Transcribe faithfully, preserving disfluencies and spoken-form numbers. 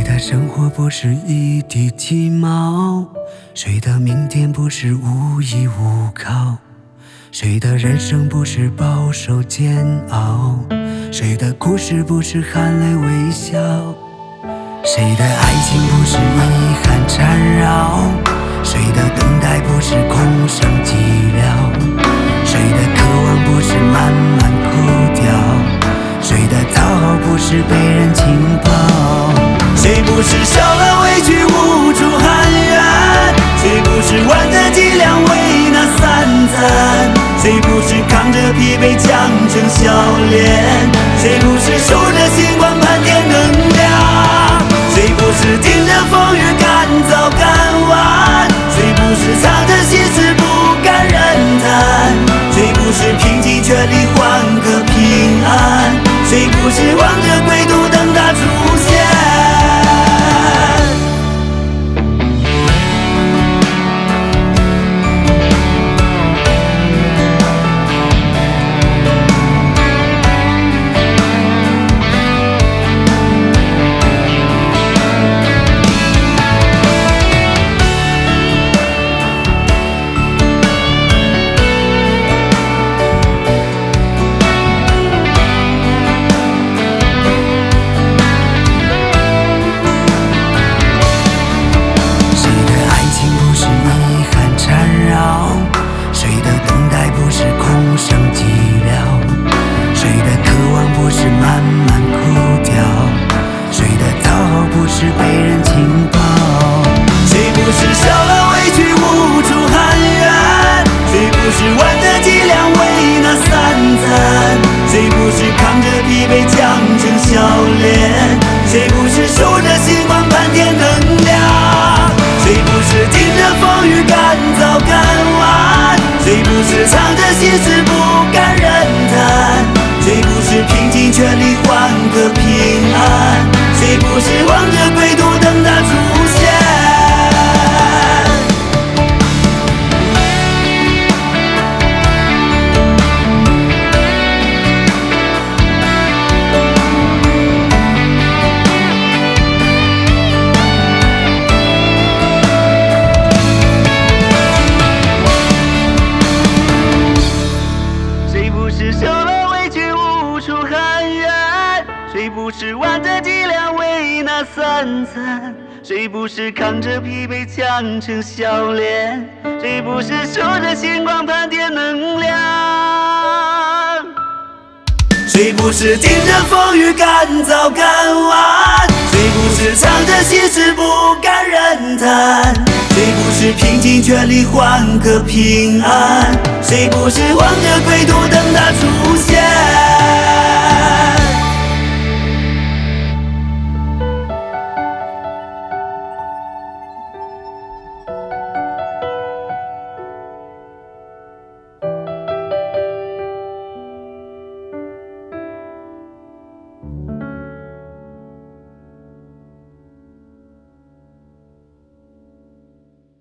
的生活不是一地鸡毛，谁的明天不是无依无靠，谁的人生不是饱受煎熬，谁的故事不是含泪微笑，谁的爱情不是遗憾缠绕，谁的等待不是空剩寂寥，谁的渴望不是慢慢枯掉，谁的讨好不是被人轻薄，谁不是受了委屈无处喊冤，谁不是弯着脊梁为那三餐，谁不是扛着疲惫强撑笑脸，谁不是数着星光盘点能量，谁不是顶着风雨赶早赶晚，谁不是藏着心事不敢人谈，谁不是拼尽全力换个平安，谁不是望着归途等它出现。谁不是数着星光盘点能量，谁不是顶着风雨赶早赶晚，谁不是藏着心事不敢人谈，谁不是拼尽全力换个平安，谁不是望着归途等它出现。谁不是弯着脊梁为那三餐，谁不是扛着疲惫强撑笑脸，谁不是数着星光盘点能量，谁不是顶着风雨赶早赶晚，谁不是藏着心事不敢人谈，谁不是拼尽全力换个平安，谁不是望着归途等它出现。